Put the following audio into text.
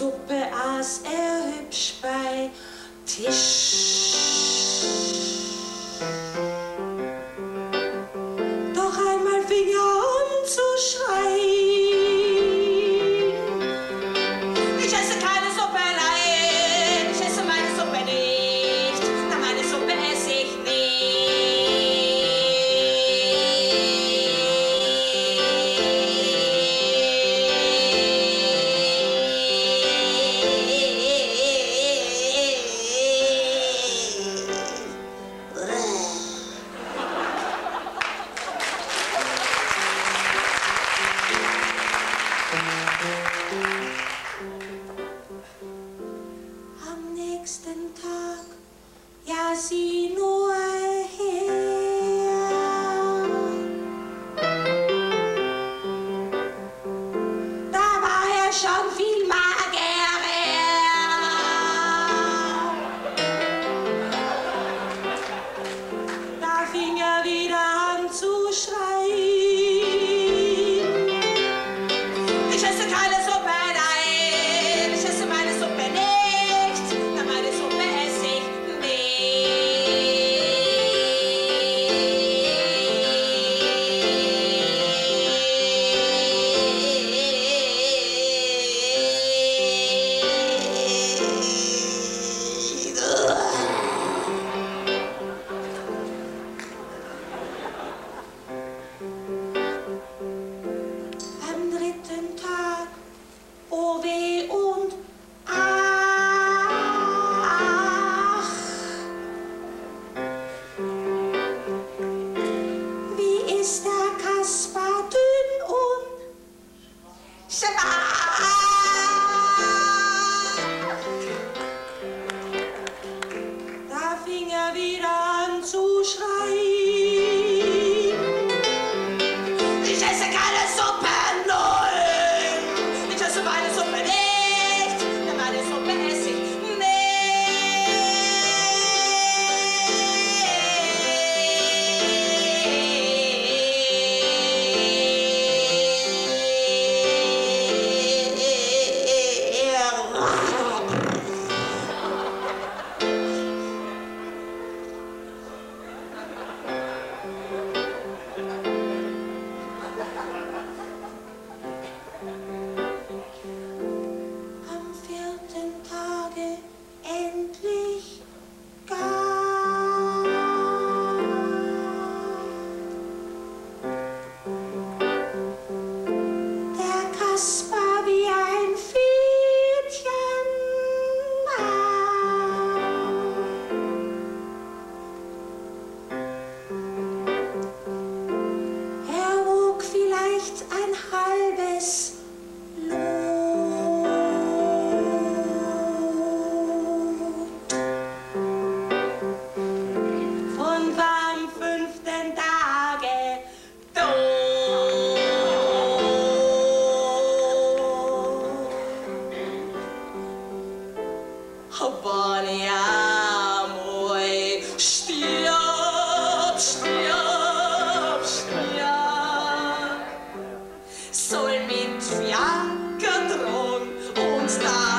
Suppe aß er hübsch bei Tisch. Doch einmal fing er an zu schreien. Ich esse keine Suppe, nein, ich esse meine Suppe nicht. Na, meine Suppe esse ich Am nächsten Tag, ja, sieh nur her. Da war er schon viel magerer. Da fing er wieder an zu schreien. Ich esse keine Suppe, nein, ich esse meine Suppe nicht. Na, meine Suppe esse ich Am dritten Tag, oh weh und ach, wie ist der Kaspar dünn und schwach. Da fing er wieder an zu schreien. Ich esse keine Suppe, nein! Ich esse meine Suppe nicht! Ja, meine Suppe esse ich Am vierten Tage endlich gar. Der Kaspar wie ein Fiedchen war. Er wog vielleicht ein halbes und war am 5. Tage tot. Boniamoi, stirb, stirb, stirb. Soll mit Fiaker drohen und da